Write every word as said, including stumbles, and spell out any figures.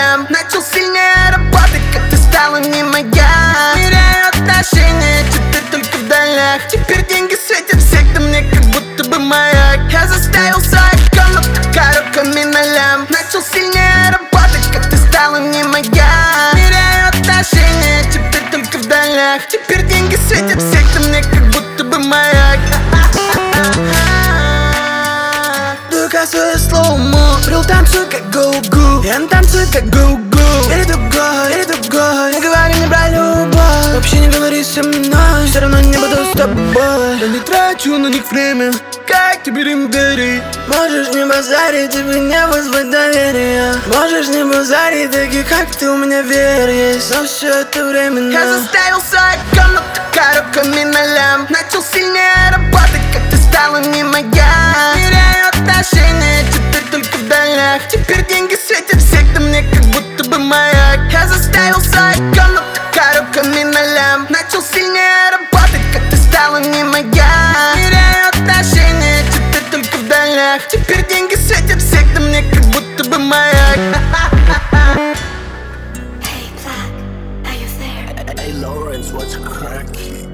нолям. Начал сильнее работать, как ты стала не моя. Теряю отношения, теперь только в долях. Теперь деньги светят всех, да мне как будто бы маяк. Я заставил свою комнату коробками нолям. Начал сильнее работать, как ты стала не моя. Теряю отношения, теперь только в долях. Теперь деньги светят всех, да мне как будто бы маяк. Дука свое слоумо, рил танцуй как гоу-гу. Я танцую как гоу-гу. Или другой, или другой. Не говори мне про любовь, вообще не говори со мной. Все равно не буду с тобой. Я не трачу на них время, как теперь им верить? Можешь не базарить, тебе не вызвать доверия. Можешь не базарить, такие как ты, у меня верь есть. Но все это временно. Я заставил свою комнату коробками нолям. Начал сильнее работать, как ты стала не моя. Теряю отношения, теперь только в долях. Теперь деньги светят всех, да мне как будто бы маяк. Я заставил свою комнату коробками нолям. Начал сильнее работать, как ты стала не моя. Теряю отношения, теперь только в долях. Теперь деньги светят всех, да мне как будто бы маяк. Hey, Black, are you there? Hey Lawrence, what's cracking?